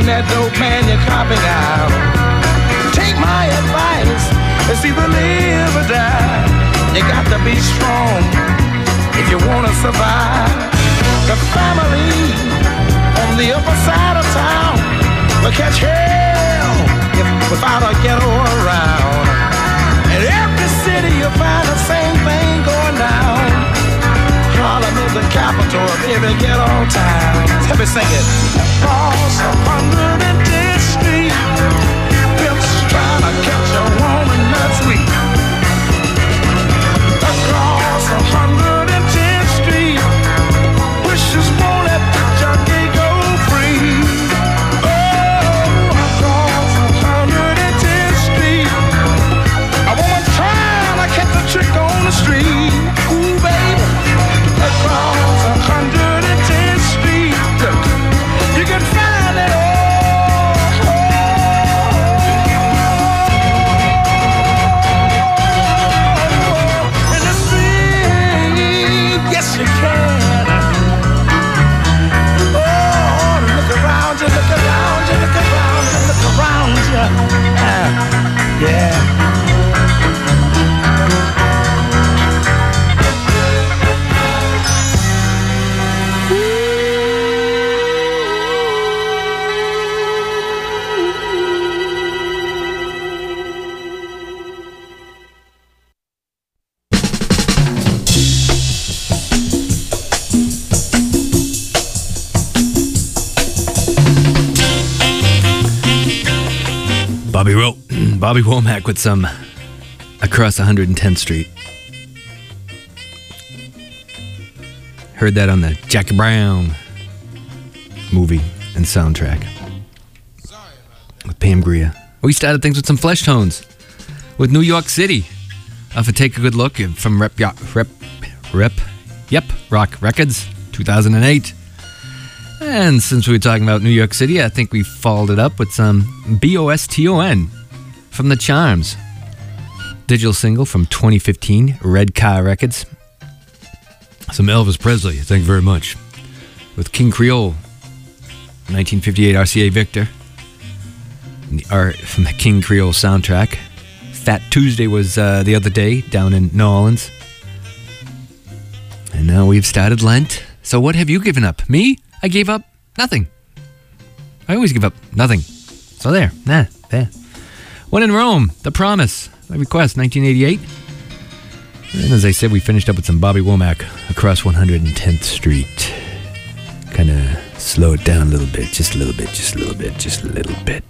that dope man you're copping out. Take my advice, it's either live or die. You got to be strong if you wanna survive. The family on the upper side of town will catch hell without a ghetto around. In every city you'll find the same thing going down. Harlem is the capital of every ghetto town. Let me sing it. Across 110th Street, pimps trying to catch a woman that's sweet. Across 110th Street, wishes won't let the junkie go free. Oh, across 110th Street, a woman trying to catch a trick on the street. Ooh, baby, across 110th Street, look, you can find it all. In the street, yes you can. Oh, look around you, look around you, look around you, look around you. Yeah. Bobby Womack with some Across 110th Street. Heard that on the Jackie Brown movie and soundtrack with Pam Grier. We started things with some Flesh Tones with New York City off of Take a Good Look from Rock Records 2008. And since we were talking about New York City, I think we followed it up with some BOSTON from The Charms. Digital single from 2015, Red Car Records. Some Elvis Presley, thank you very much. With King Creole, 1958 RCA Victor. From the King Creole soundtrack. Fat Tuesday was the other day down in New Orleans. And now we've started Lent. So what have you given up? Me? I gave up nothing. I always give up nothing. So there. One in Rome, The Promise, My Request, 1988. And as I said, we finished up with some Bobby Womack, Across 110th Street. Kind of slow it down a little bit, just a little bit, just a little bit, just a little bit.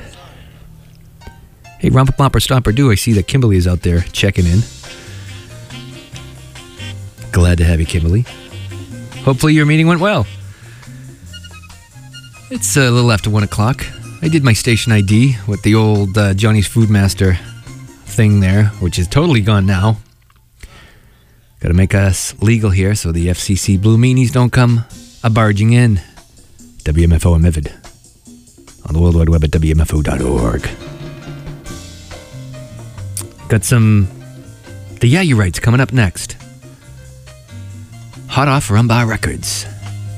Hey, Romper Plomper Stomper Do, I see that Kimberly is out there checking in. Glad to have you, Kimberly. Hopefully your meeting went well. It's a little after 1 o'clock. I did my station ID with the old Johnny's Foodmaster thing there, which is totally gone now. Got to make us legal here so the FCC blue meanies don't come a-barging in. WMFO Unlimited on the World Wide Web at WMFO.org. Got some The Yeah You Rights coming up next. Hot off Rumbar Records.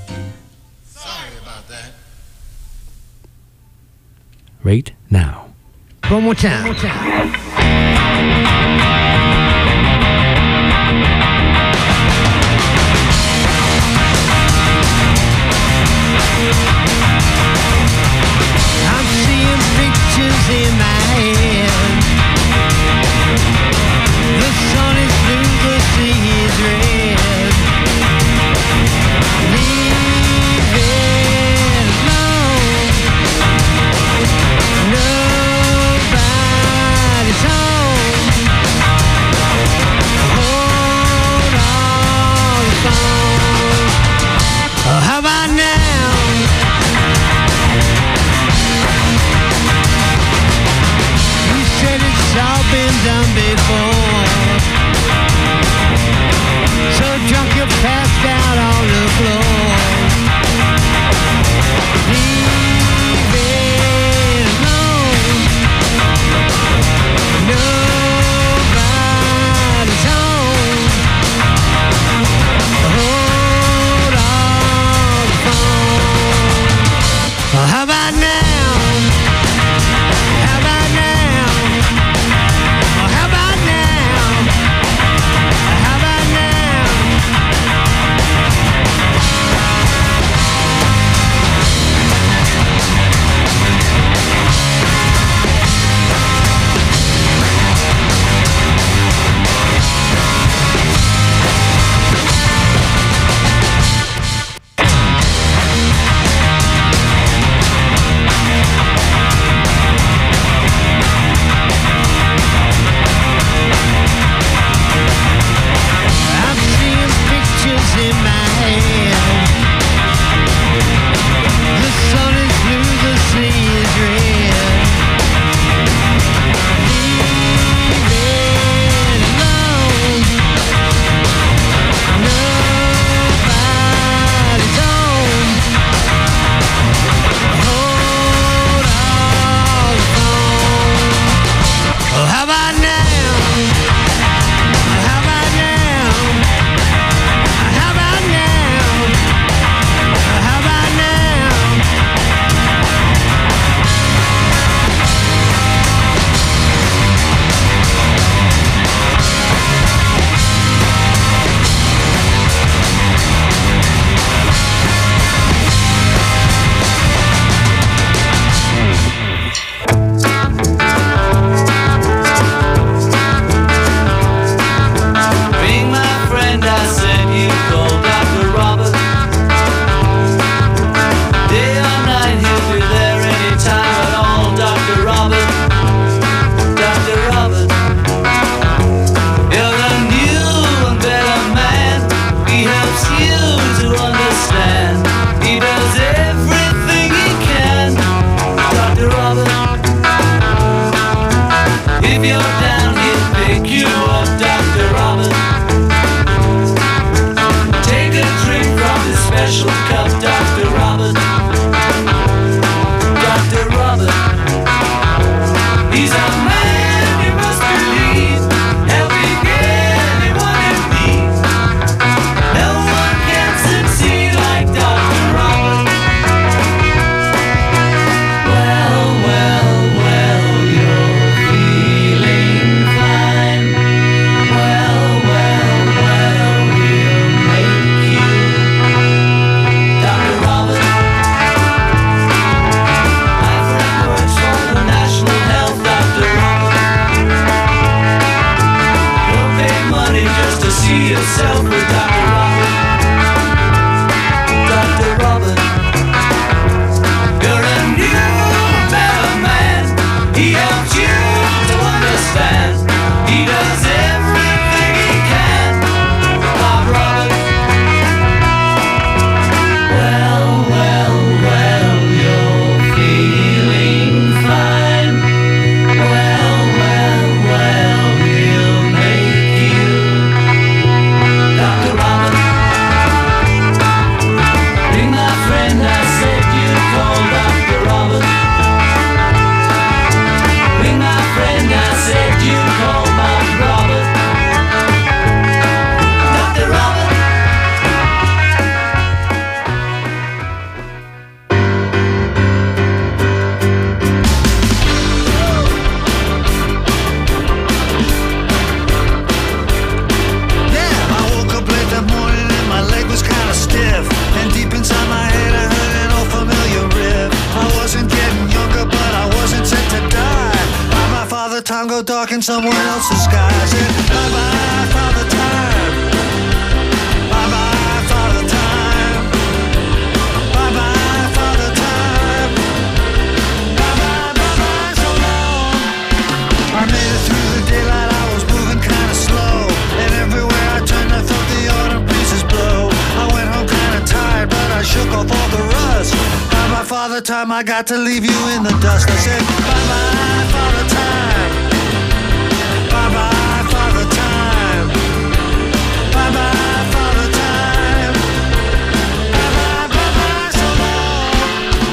Right now. One more time. I'm seeing pictures in my head. The sun is blue, the sea is red. How about now? You said it's all been done before. So drunk you passed out on the floor. Leave it alone. Nobody's home. Hold on. How about now? time go dark in someone else's sky. I said, bye-bye, Father Time. Bye-bye, Father Time. Bye-bye, Father Time. Bye-bye, bye-bye, so long. I made it through the daylight, I was moving kind of slow. And everywhere I turned, I felt the autumn breezes blow. I went home kind of tired, but I shook off all the rust. Bye-bye, Father Time, I got to leave you in the dust. I said, bye-bye, Father Time. Bye-bye, Father Time. Bye-bye, Father Time. Bye-bye, bye-bye, so long.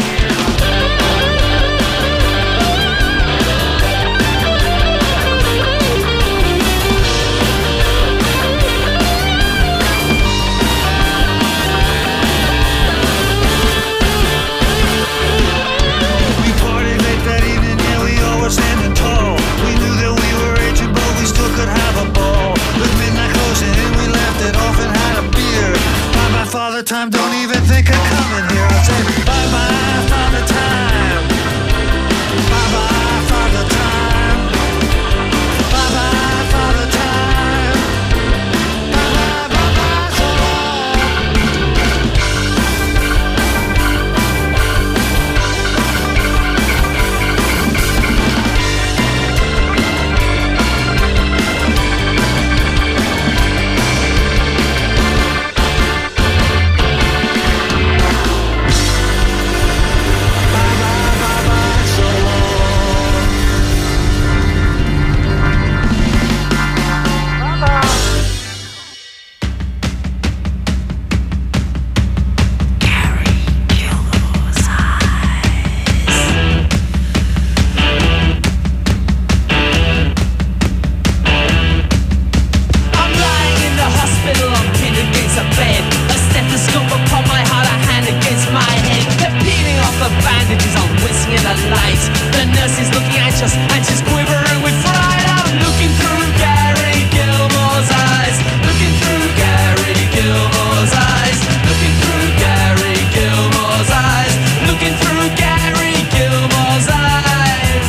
We partied late that evening, yeah, we all were standing tall. We knew that we were aging, but we still could have a ball. With midnight closing in, we left it off and had a beer. Bye-bye, Father Time, don't even think of coming here. I said, bye-bye, Father Time. Bye-bye, Father Time. Bye-bye, Father Time. Bye-bye, bye-bye, so long. I'm lying in the hospital, I'm pinned against a bed. A stethoscope upon my heart, a hand against my head. They're peeling off the bandages, I'm whistling in the light. The nurse is looking anxious, and she's quivering with fright. I'm looking through Gary Gilmore's eyes. Looking through Gary Gilmore's eyes. Looking through Gary Gilmore's eyes. Looking through Gary Gilmore's eyes.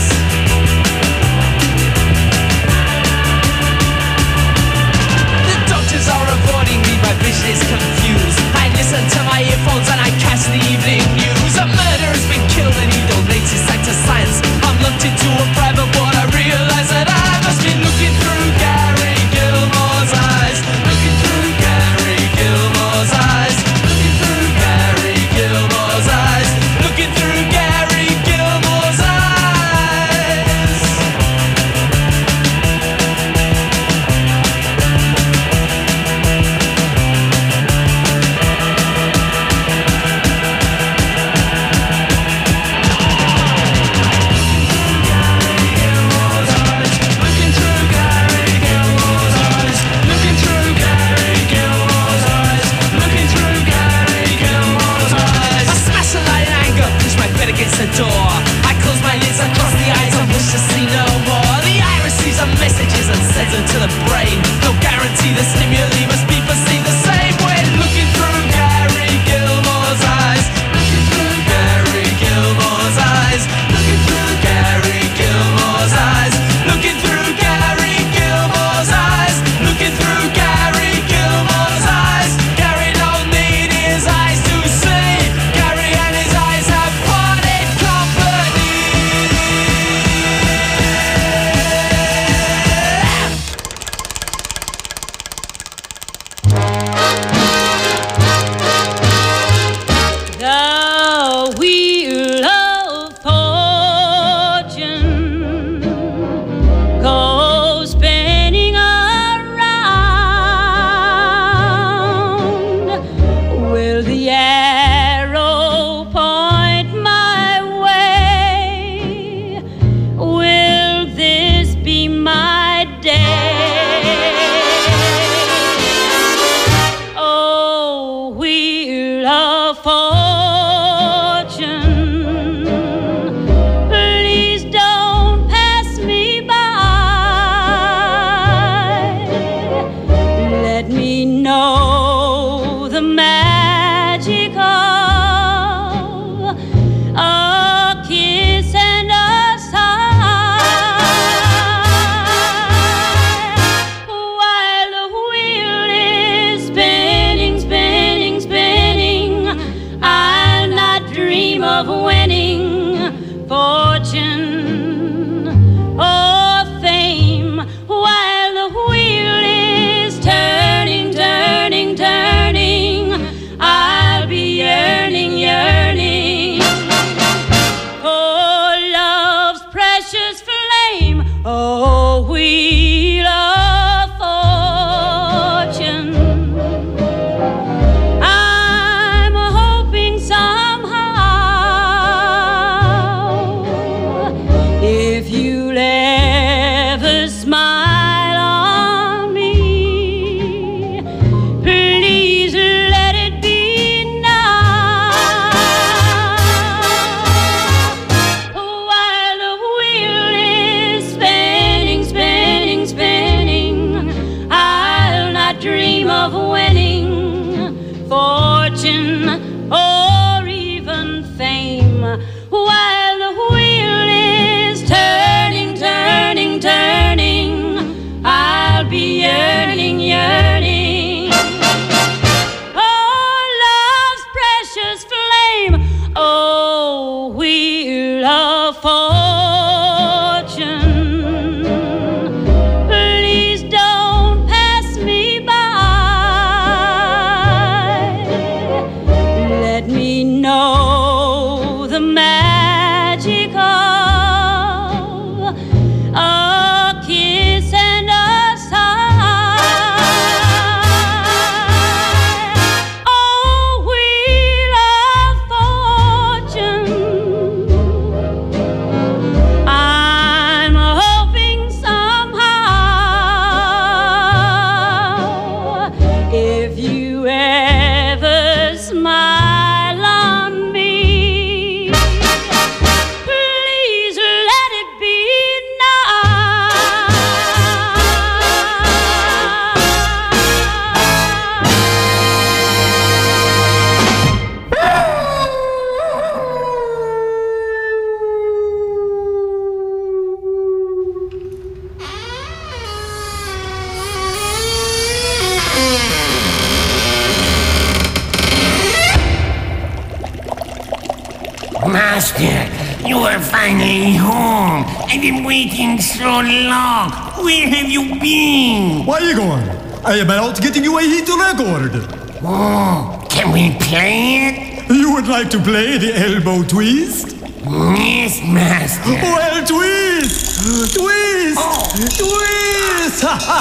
The doctors are avoiding me, my vision is confused. I listen to my earphones and I catch the evening news. A murder has been killed and he donates his sight to science. I'm looked into a private ward, I realize that I must be looking through Gary Gilmore's eyes. Looking through Gary Gilmore's eyes. Looking through Gary Gilmore's eyes. Looking through Gary Gilmore's eyes. Looking through Gary Gilmore's eyes. Looking through Gary Gilmore's eyes. Looking through Gary Gilmore's eyes. I smash the light in anger, push my bed against the door. I close my lids across the eyes, I wish to see no more. The iris sees the messages and sends them to the brain. No guarantee the stimuli must be perceived the same way. Looking through Gary Gilmore's eyes. Looking through Gary Gilmore's eyes. Looking through Gary Gilmore's eyes. Looking through Gary Gilmore's eyes. Looking through Gary Gilmore's eyes. Gary don't need his eyes to see. Gary and his eyes have parted company. of winning fortune or fame, while the wheel is turning, turning, turning, I'll be yearning, yearning for love's precious flame. Oh, wheel of fortune, I'm hoping somehow if you'll ever smile on me, please let it be now. While the wheel is spinning, spinning, spinning, I'll not dream of winning fortune or even fame. While the wheel is turning, turning, turning, I'll be yearning, yearning. Oh, love's precious flame. Oh, wheel of fortune, please don't pass me by. Let me know the magic of a kiss and a sigh. Oh, wheel of fortune, I'm hoping somehow if you ever smile on me, please let it be Master, you are finally home. I've been waiting so long. Where have you been? Where are you going? I am out getting you a hit record. Oh, can we play it? You would like to play the elbow twist? Yes, Master. Well, twist! Twist! Twist!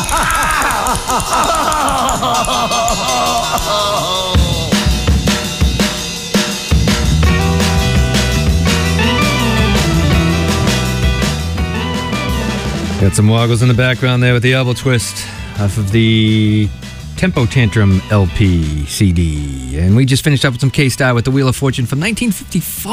Got some Woggles in the background there with the elbow twist off of the Tempo Tantrum LP CD. And we just finished up with some K-Star with the Wheel of Fortune from 1954.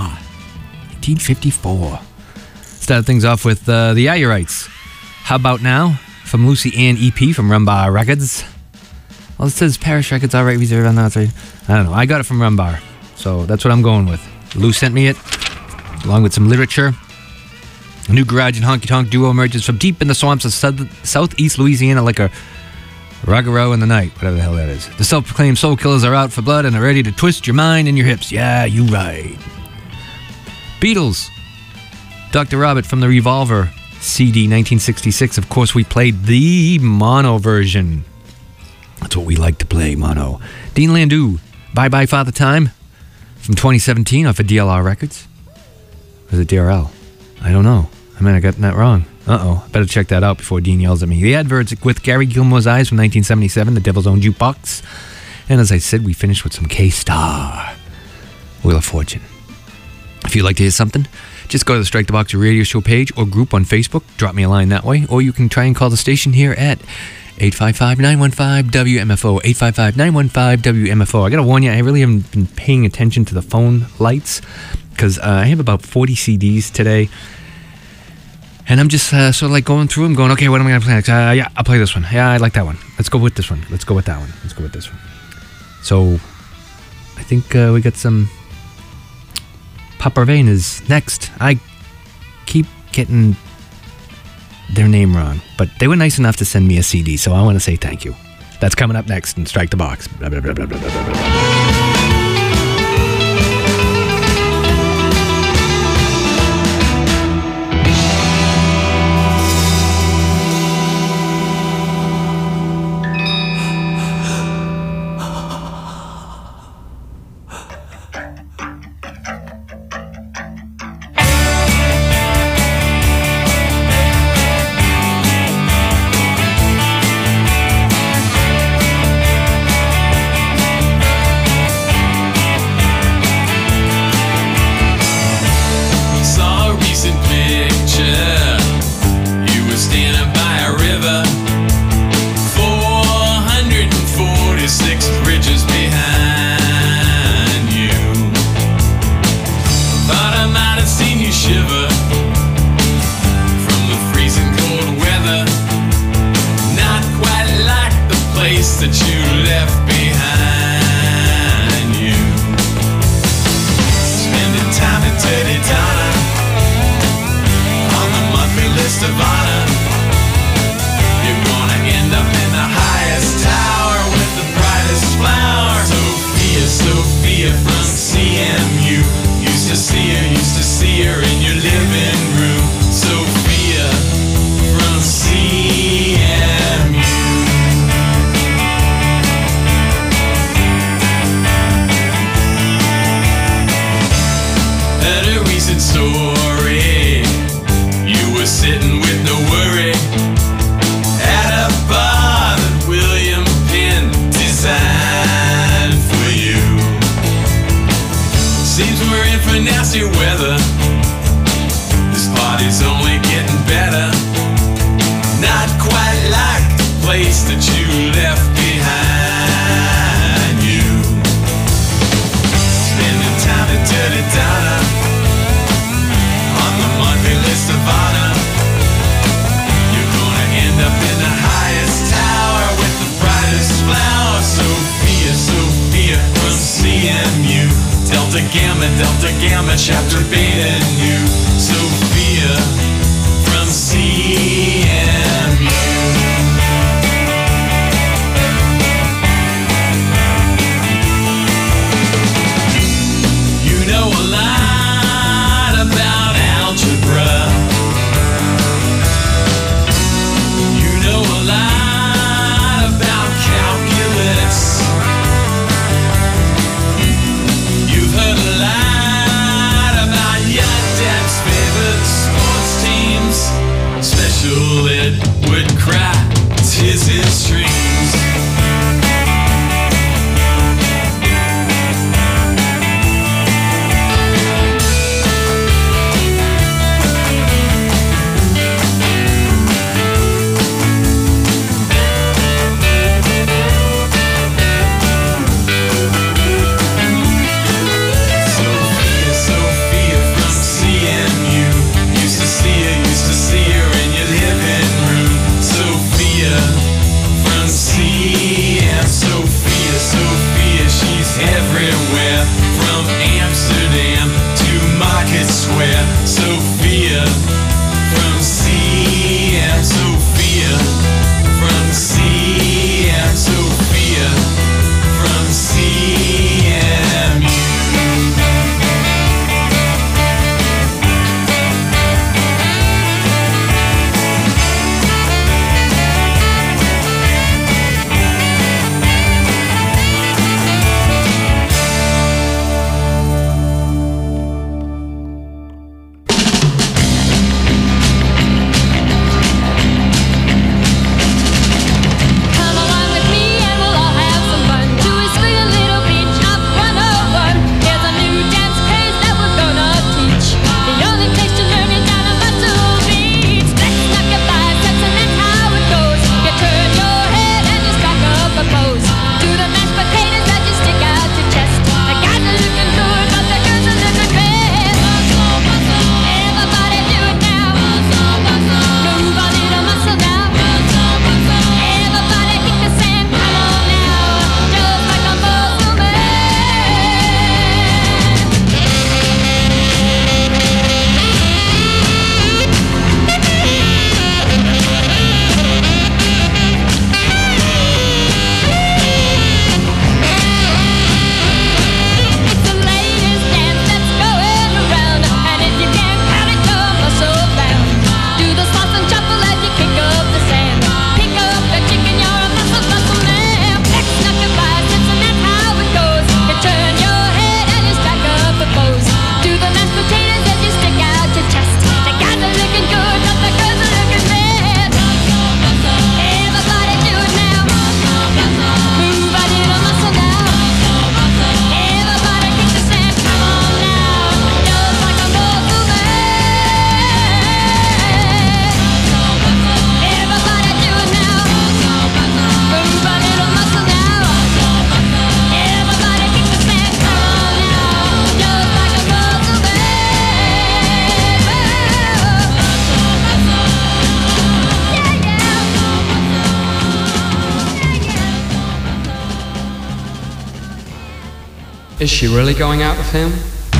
1954. Started things off with the Ayurites. How About Now from Lucy Ann EP from Rumbar Records. Well, it says Parish Records, all right, reserved on that. I don't know. I got it from Rumbar, so that's what I'm going with. Lou sent me it, along with some literature. A new garage and honky-tonk duo emerges from deep in the swamps of southeast Louisiana like a Ragaro in the night, whatever the hell that is. The self-proclaimed soul killers are out for blood and are ready to twist your mind and your hips. Yeah, you right. Beatles. Dr. Robert from the Revolver CD 1966. Of course, we played the mono version. That's what we like to play, mono. Dean Landau, Bye Bye Father Time from 2017 off of DLR Records. Or is it DRL? I don't know. I mean, I got that wrong. Uh-oh. Better check that out before Dean yells at me. The Adverts with Gary Gilmore's Eyes from 1977, The Devil's Own Jukebox. And as I said, we finished with some K-Star, Wheel of Fortune. If you'd like to hear something, just go to the Strike the Box radio show page or group on Facebook. Drop me a line that way. Or you can try and call the station here at 855-915-WMFO. 855-915-WMFO. I got to warn you, I really haven't been paying attention to the phone lights because I have about 40 CDs today. And I'm just sort of like going through them, going, okay, what am I going to play next? Yeah, I'll play this one. Yeah, I like that one. Let's go with this one. Let's go with that one. Let's go with this one. So, I think we got some... Papa Rain is next. I keep getting their name wrong, but they were nice enough to send me a CD, so I want to say thank you. That's coming up next in Strike the Box. Blah, blah, blah, blah, blah, blah, blah, blah. Thought I might have seen you shiver from the freezing cold weather. Not quite like the place that you left behind you. Spending time in Dirty Donna on the monthly list of honor. You're gonna end up in the highest tower with the brightest flower. Sophia, Sophia from CMU. Used to see her in your living room. Sophia from CMU. At a recent story, you were sitting with no worry at a bar that William Penn designed for you. Seems we're in for nasty weather. This party's only getting better. Not quite like the place that you left behind you. Spending time at Dirty Donna on the monthly list of honor. You're gonna end up in the highest tower with the brightest flower. Sophia, Sophia from CMU. Delta Gamma, chapter beta nu. Sophia from CMU. You know a lot about algebra. You know a lot about calculus. You've heard a lot about your dad's favorite sports teams, special Is she really going out with him?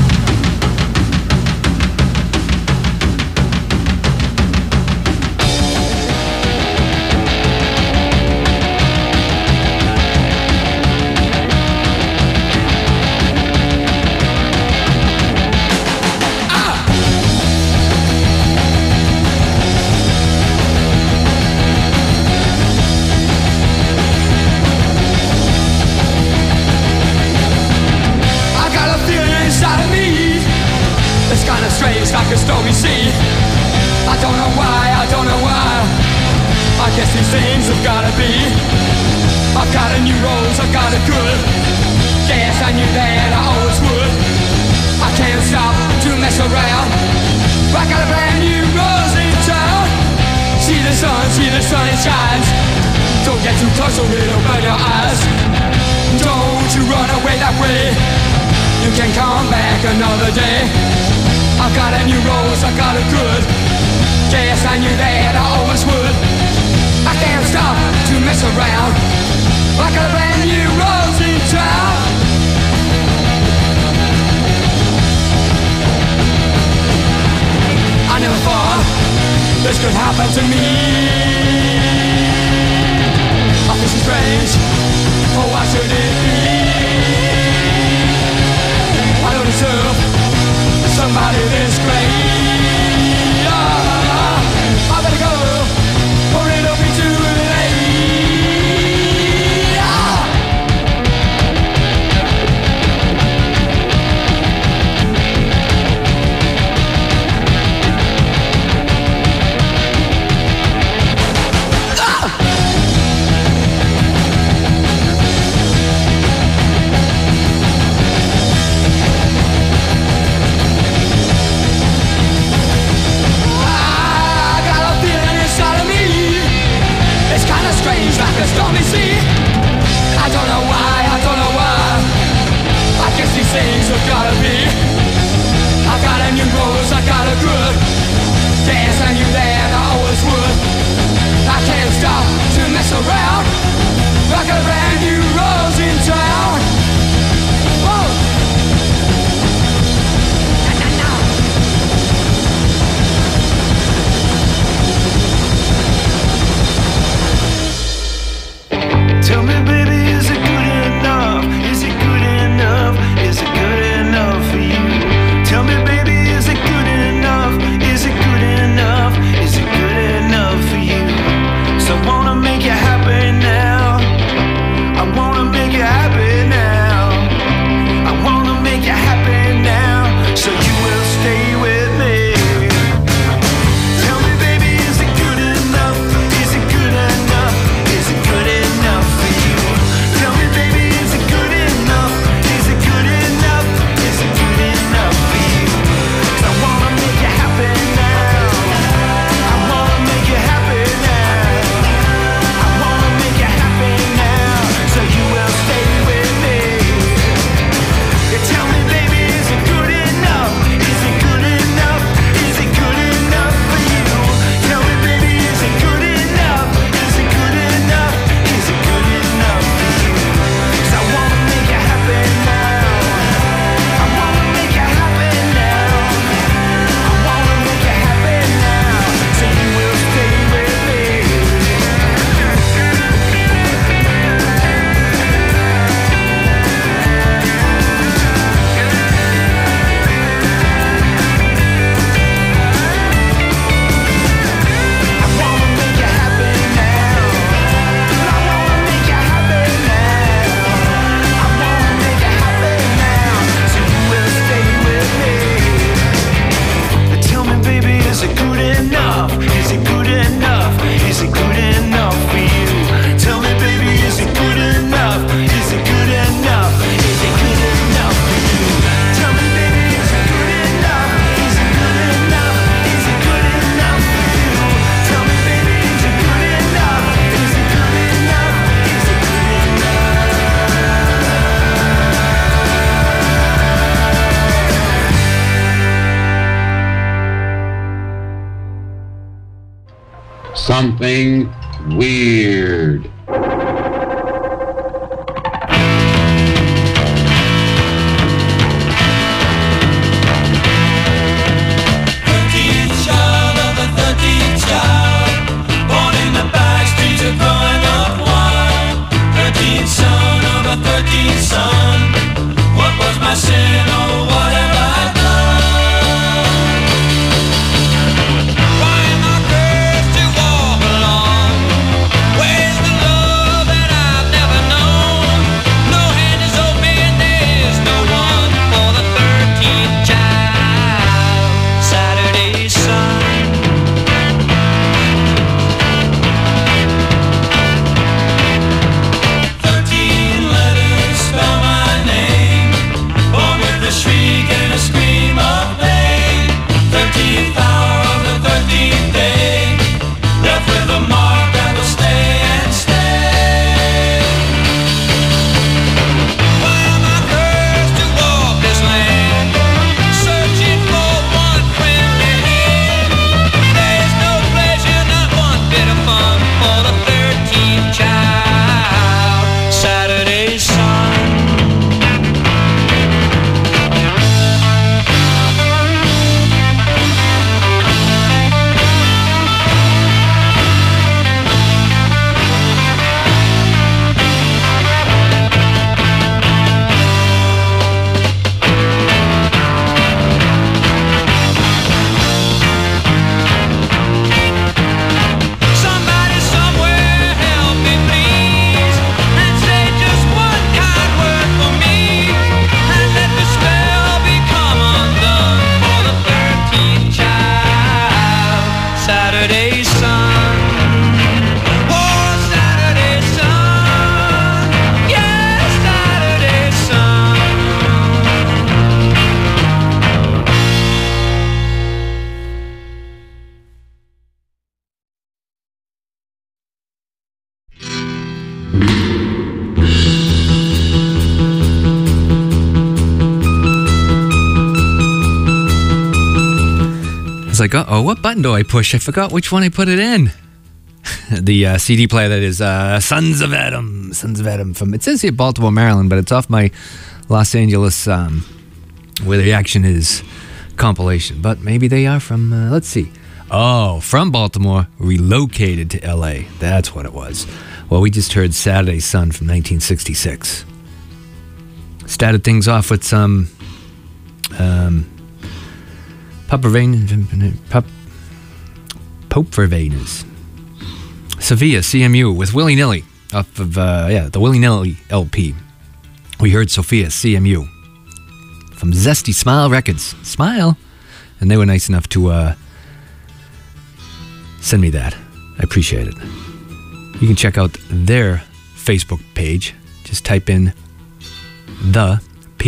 Like a stormy sea. I don't know why. I guess these things have gotta be. I've got a new rose, I've got a good. Guess I knew that I always would. I can't stop to mess around. I got a brand new rose in town. See the sun it shines. Don't get too close or it'll burn your eyes. Don't you run away that way. You can come back another day. I've got a new rose, I've got a good. Guess I knew that I always would. I can't stop to mess around. I got a brand new rose in town. I never thought this could happen to me. I feel so strange. Oh, why should it be? I don't deserve somebody this great. I better go, or it'll be too late. Strange like a stormy sea. I don't know why. I guess these things have gotta be. I got a new rose, I got a good. Guess I knew that I always would. I can't stop to mess around. I got a brand new rose in town. Whoa. Tell me, baby, is it good enough? Is it good enough? Is it good enough for you? Tell me, baby, is it good enough? Is it good enough? Is it good enough for you? So I wanna make you happy now. I wanna make you happy now. I wanna make you happy now. So you will stay with me. Tell me, baby, is it good enough? Is it good enough? Is it good enough? Tell me, baby, is it good enough? Is it good enough? Is it good enough for you? 'Cause I wanna make you happy now. I wanna make you happy now. I wanna make you happy now. So you will stay with me. You tell me, baby, is it good enough? Is it good enough? Is it good enough for you? Tell me, baby, is it good enough? Is it good enough? Is it good enough for you? 'Cause I wanna make you happy now. I wanna make you happy now. I wanna make you happy now. So you will stay with me. I wanna make you happy now. I wanna make you happy now. I wanna make you happy now. So you will stay with me. Tell me, baby, is it good enough? Is it good enough? Is it good enough for you? Tell me, baby, is it good enough? Is it good enough? Is it good enough for you? Tell me, baby, is it good enough? Is it good enough? Is it good enough for you? Tell me, baby, is it good enough? Is it good enough? Is it good enough? Something weird. was like, uh-oh, what button do I push? I forgot which one I put it in. The CD player that is Sons of Adam from, it says here Baltimore, Maryland, but it's off my Los Angeles, Where the Action Is compilation. But maybe they are from, let's see. Oh, from Baltimore, relocated to LA. That's what it was. Well, we just heard Saturday Sun from 1966. Started things off with some Pope Vervainers. Sevilla, CMU, with Willy Nilly, off of, the Willy Nilly LP. We heard Sophia, CMU, from Zesty Smile Records. Smile. And they were nice enough to send me that. I appreciate it. You can check out their Facebook page. Just type in the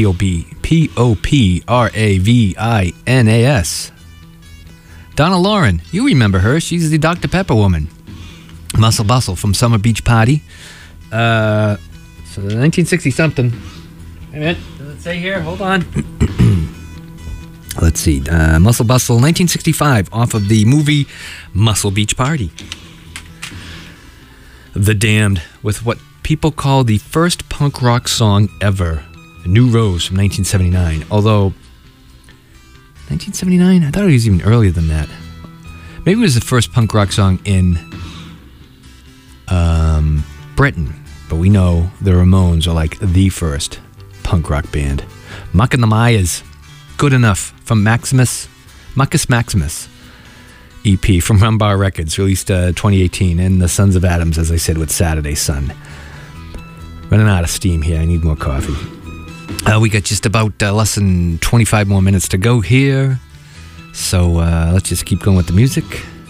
Popravinas. Donna Lauren, you remember her. She's the Dr. Pepper woman. Muscle Bustle from Summer Beach Party. So 1960-something. Wait a minute. Does it say here? Hold on. Let's see. Muscle Bustle, 1965, off of the movie Muscle Beach Party. The Damned, with what people call the first punk rock song ever, New Rose from 1979. Although, 1979? I thought it was even earlier than that. Maybe it was the first punk rock song in Britain. But we know the Ramones are like the first punk rock band. Muck and the Mayas, Good Enough from Marcus Maximus EP from Rumbar Records, released 2018, and the Sons of Adams, as I said, with Saturday Sun. Running out of steam here. I need more coffee. We got just about less than 25 more minutes to go here, so let's just keep going with the music.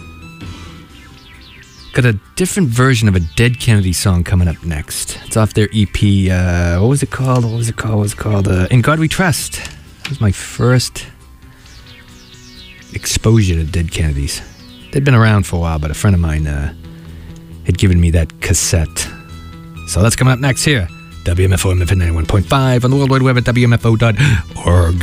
Got a different version of a Dead Kennedy song coming up next. It's off their EP. What was it called? In God We Trust. That was my first exposure to Dead Kennedys. They'd been around for a while, but a friend of mine had given me that cassette. So that's coming up next here. WMFO MFM 91.5 on the World Wide Web at WMFO.org.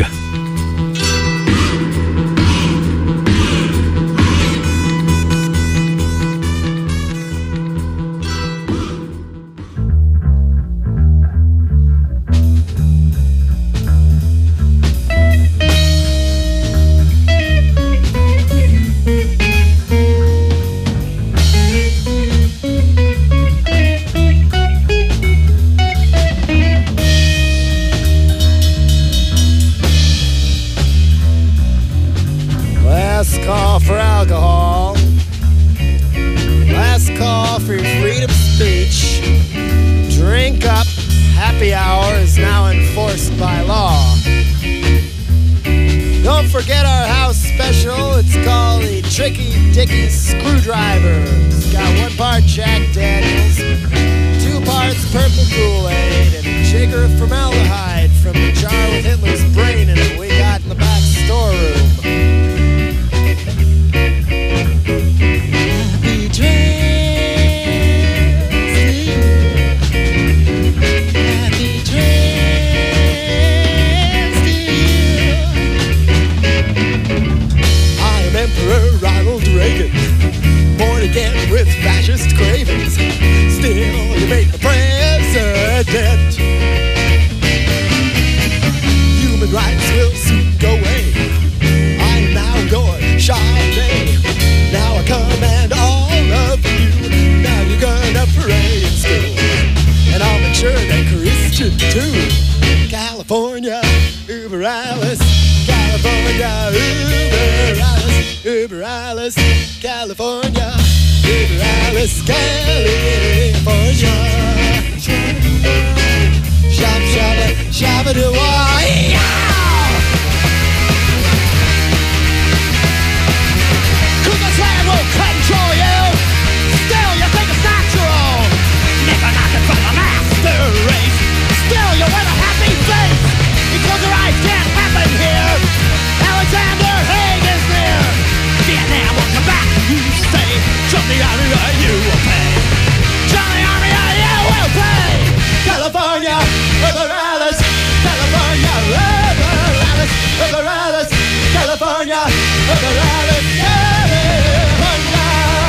California, over Alice, California, over of the Raleigh, California.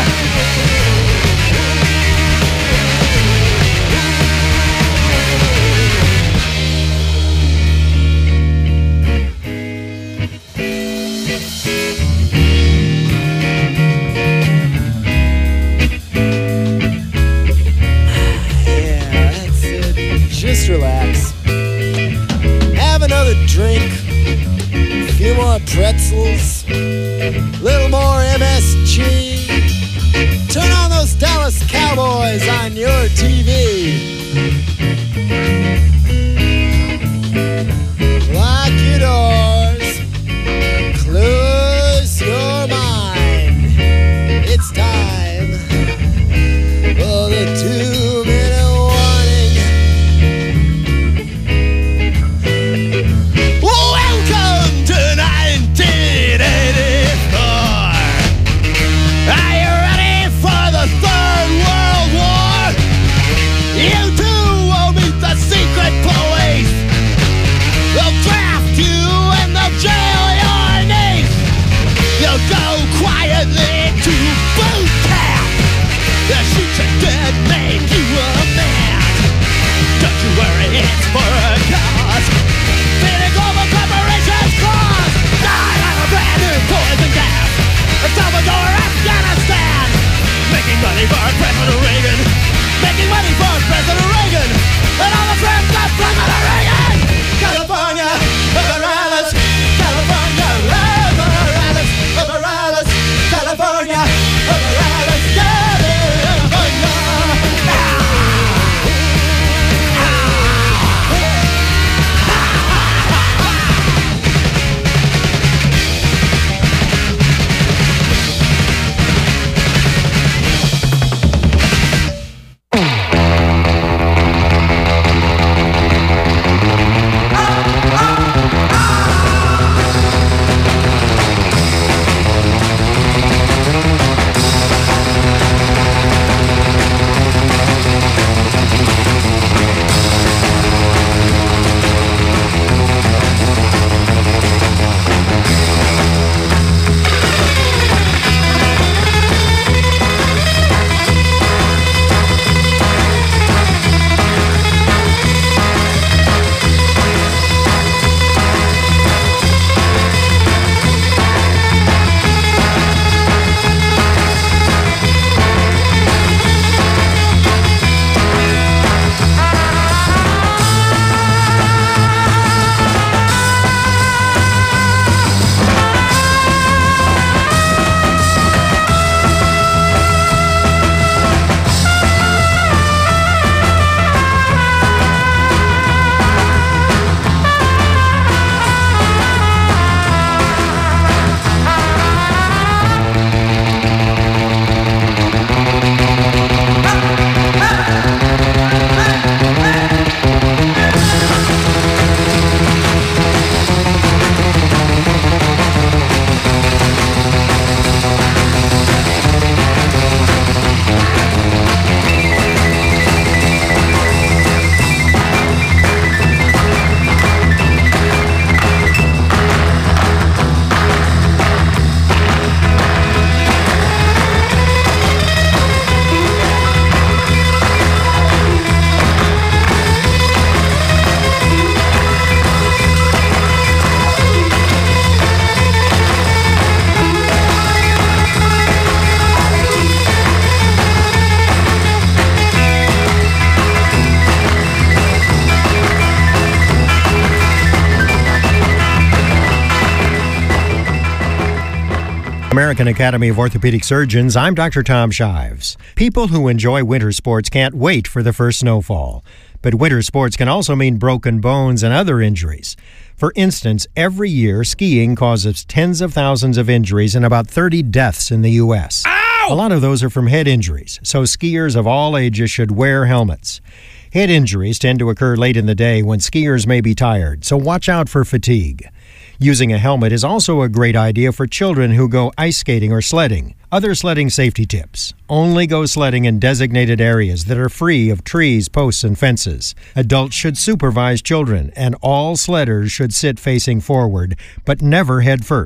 Just relax. Have another drink. A few more pretzels. A little more MSG. Turn on those Dallas Cowboys on your TV. Lock your doors. Close your mind. It's time for the 2-minute warning. Welcome to 1984. Are you ready for the Third World War? You too will meet the secret police. They'll draft you and they'll jail your niece. You'll go quietly to boot camp. They'll shoot you dead, make you a man. Don't you worry, it's for a cause. Feeding global corporations cause. Die on a brand new poison gas. El Salvador, Afghanistan. Making money for President Reagan. Making money for President Reagan. And all the friends of President Reagan. California, Morales. California, Morales. Morales. California, Morales. American Academy of Orthopedic Surgeons, I'm Dr. Tom Shives. People who enjoy winter sports can't wait for the first snowfall. But winter sports can also mean broken bones and other injuries. For instance, every year, skiing causes tens of thousands of injuries and about 30 deaths in the U.S. Ow! A lot of those are from head injuries, so skiers of all ages should wear helmets. Head injuries tend to occur late in the day when skiers may be tired, so watch out for fatigue. Using a helmet is also a great idea for children who go ice skating or sledding. Other sledding safety tips: only go sledding in designated areas that are free of trees, posts, and fences. Adults should supervise children, and all sledders should sit facing forward, but never head first.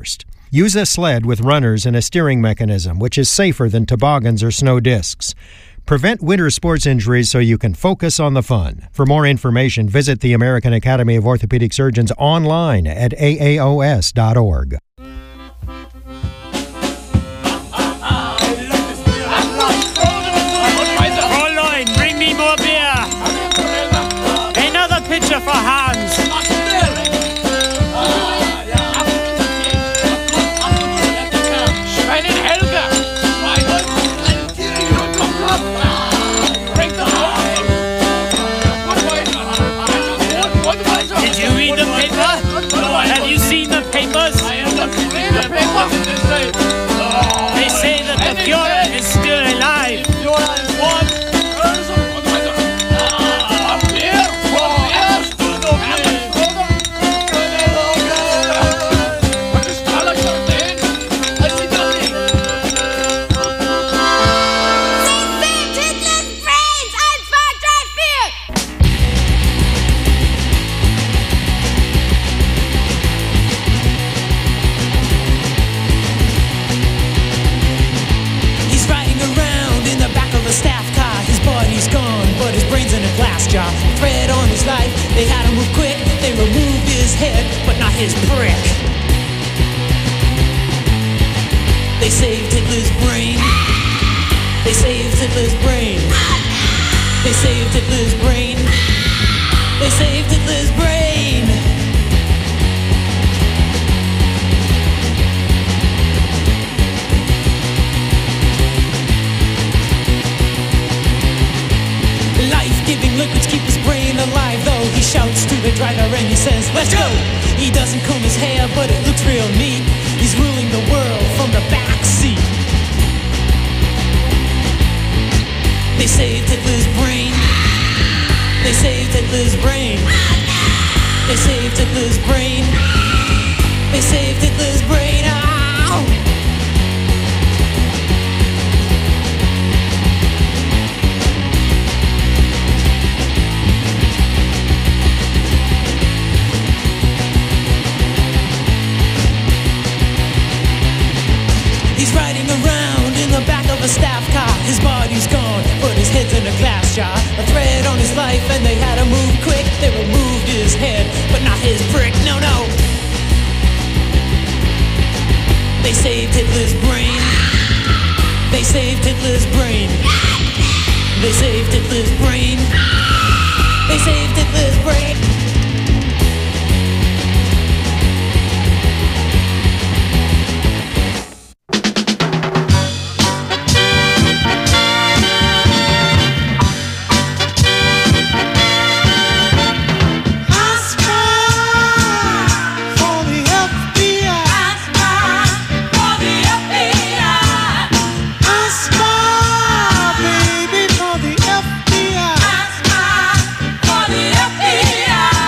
Use a sled with runners and a steering mechanism, which is safer than toboggans or snow discs. Prevent winter sports injuries so you can focus on the fun. For more information, visit the American Academy of Orthopedic Surgeons online at aaos.org. Fräulein, bring me more beer. Another pitcher for Hans. Meinen Helga! Did you read the paper? Have you seen the papers? They say that the Führer is still alive. Thread on his life, they had him move quick. They removed his head, but not his prick. They saved Hitler's brain. They saved Hitler's brain. They saved Hitler's brain. They saved Hitler's brain. Life-giving liquids keep his brain alive, though he shouts to the driver and he says, "Let's go!" He doesn't comb his hair, but it looks real neat. He's ruling the world from the back seat. They saved Hitler's brain. They saved Hitler's brain. They saved Hitler's brain. They saved Hitler's brain. Ow! He's riding around in the back of a staff car. His body's gone, but his head's in a glass jar. A thread on his life and they had to move quick. They removed his head, but not his brick. No, no. They saved Hitler's brain. They saved Hitler's brain. They saved Hitler's brain. They saved Hitler's brain. Baby, for the FBI.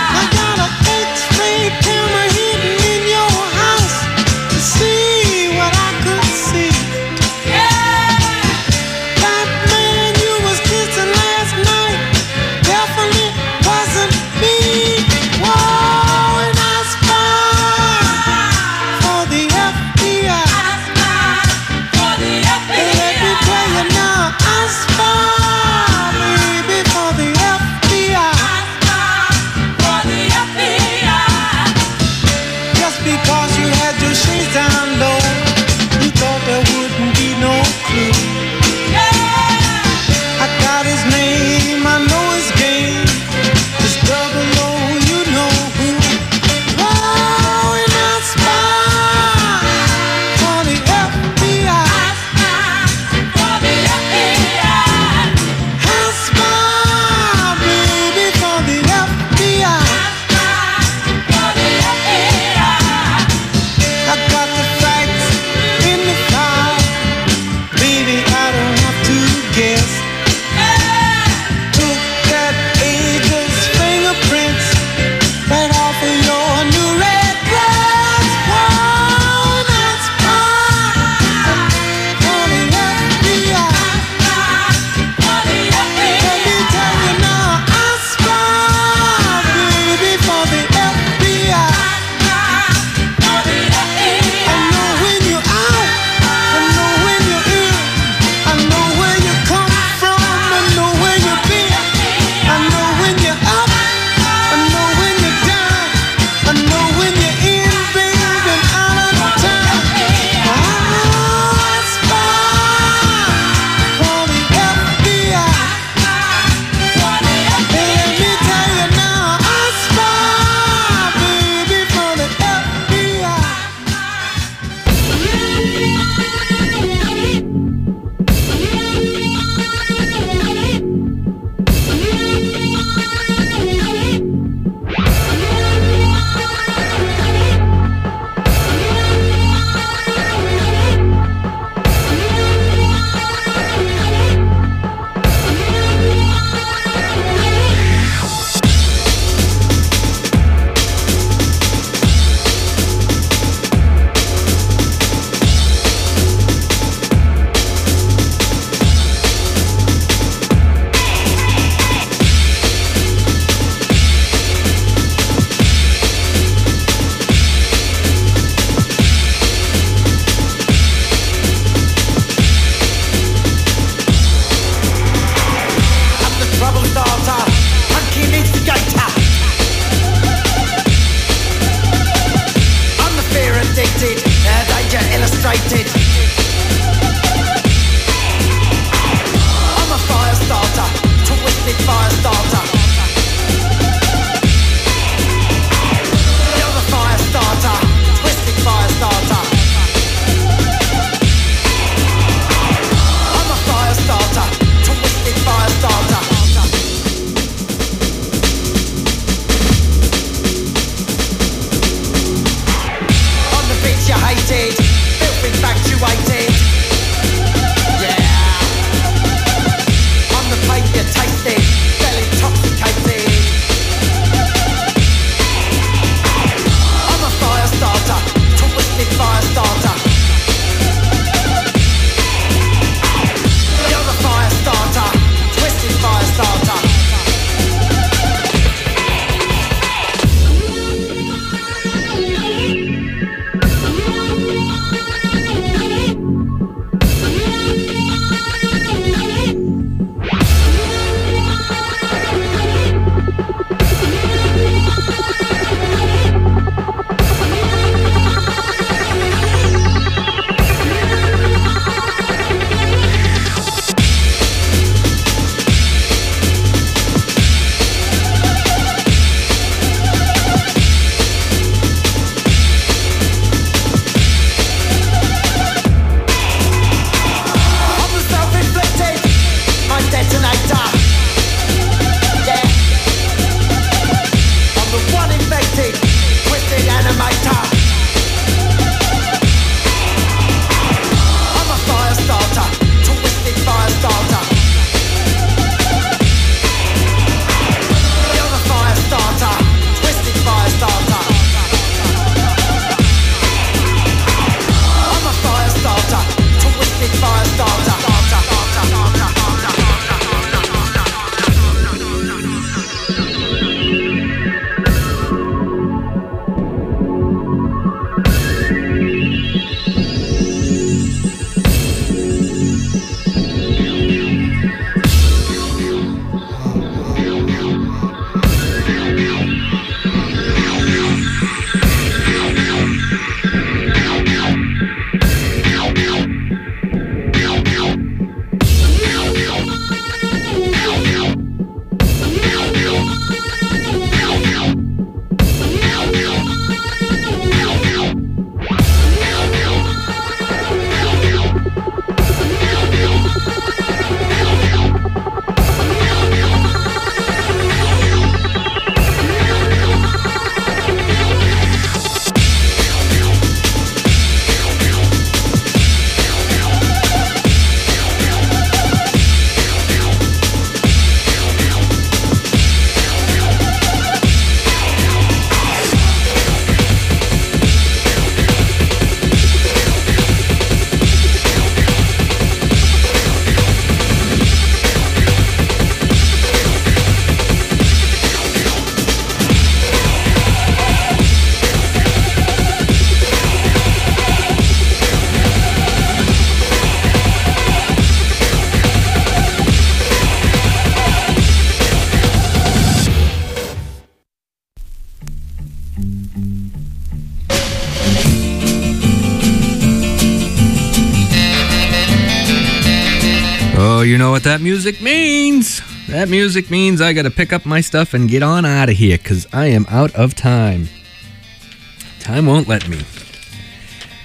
Oh, you know what that music means? That music means I gotta pick up my stuff and get on out of here, because I am out of time. Time won't let me.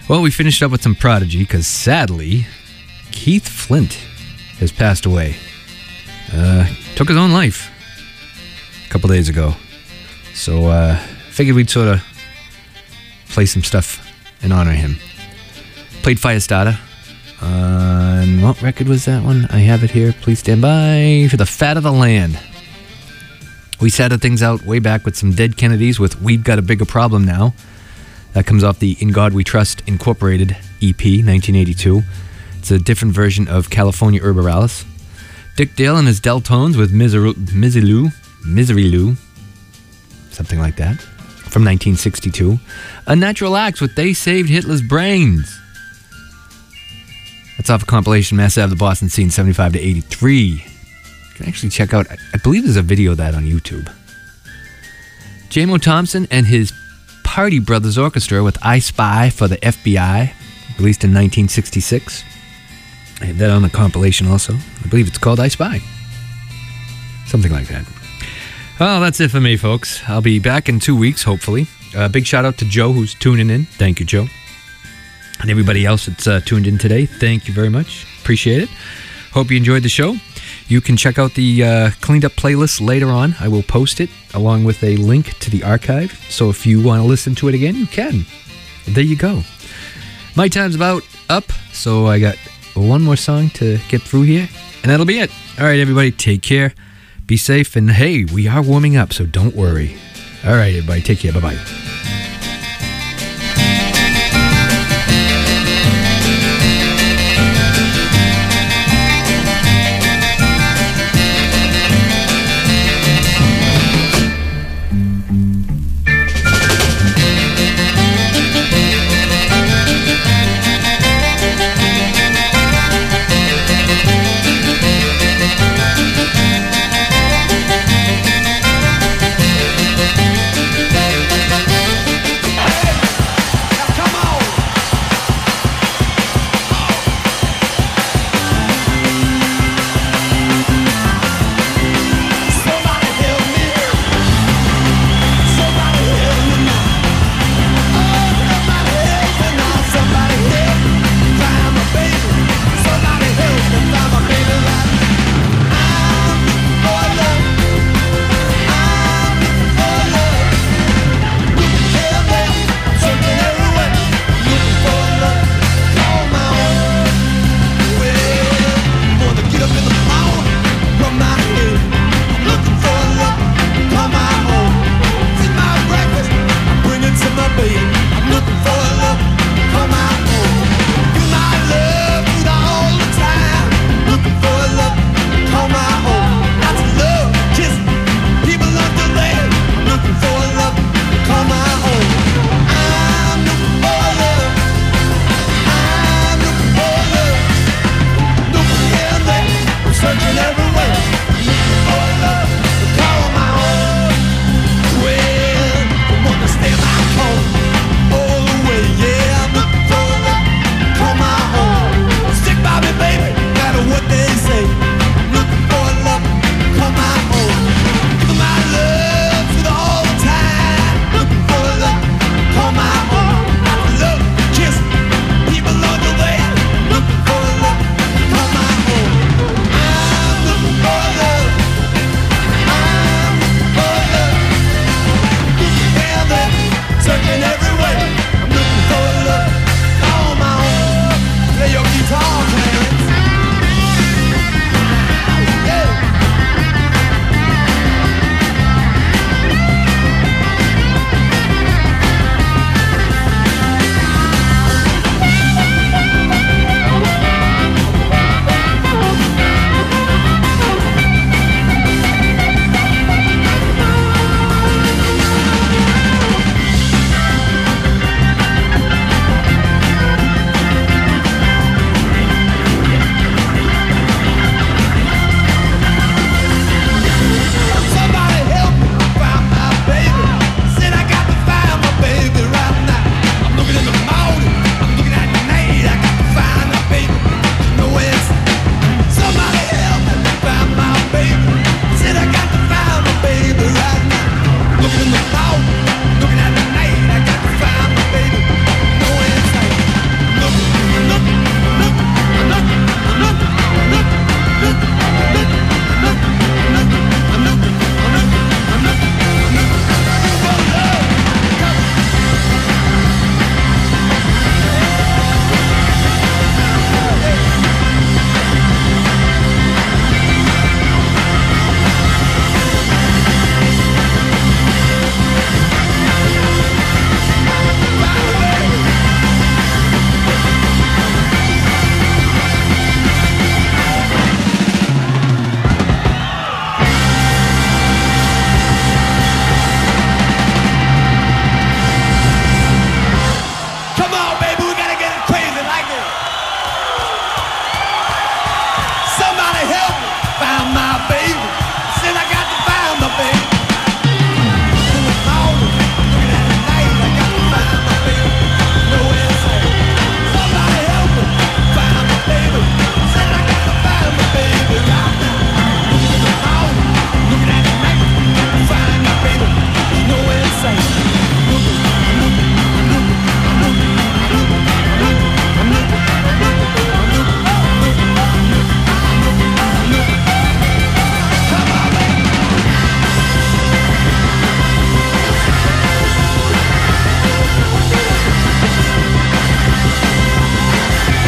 Well, we finished up with some Prodigy because sadly, Keith Flint has passed away. Took his own life a couple days ago. So figured we'd sort of play some stuff in honor of him. Played Firestarter. On what record was that one? I have it here. Please stand by for The Fat of the Land. We started things out way back with some Dead Kennedys with We've Got a Bigger Problem Now. That comes off the In God We Trust Incorporated EP, 1982. It's a different version of California Urberalis. Dick Dale and his Deltones with Misery Lou, something like that, from 1962. Unnatural Acts with They Saved Hitler's Brains. That's off a compilation, Mass Ave, the Boston Scene, 75 to 83. You can actually check out, I believe there's a video of that on YouTube. J-Mo Thompson and his Party Brothers Orchestra with I Spy for the FBI, released in 1966. I have that on the compilation also. I believe it's called I Spy. Something like that. Well, that's it for me, folks. I'll be back in 2 weeks, hopefully. Big shout out to Joe, who's tuning in. Thank you, Joe. And everybody else that's tuned in today, thank you very much. Appreciate it. Hope you enjoyed the show. You can check out the cleaned up playlist later on. I will post it along with a link to the archive. So if you want to listen to it again, you can. There you go. My time's about up, so I got one more song to get through here, and that'll be it. All right, everybody, take care. Be safe, and hey, we are warming up, so don't worry. All right, everybody, take care. Bye-bye.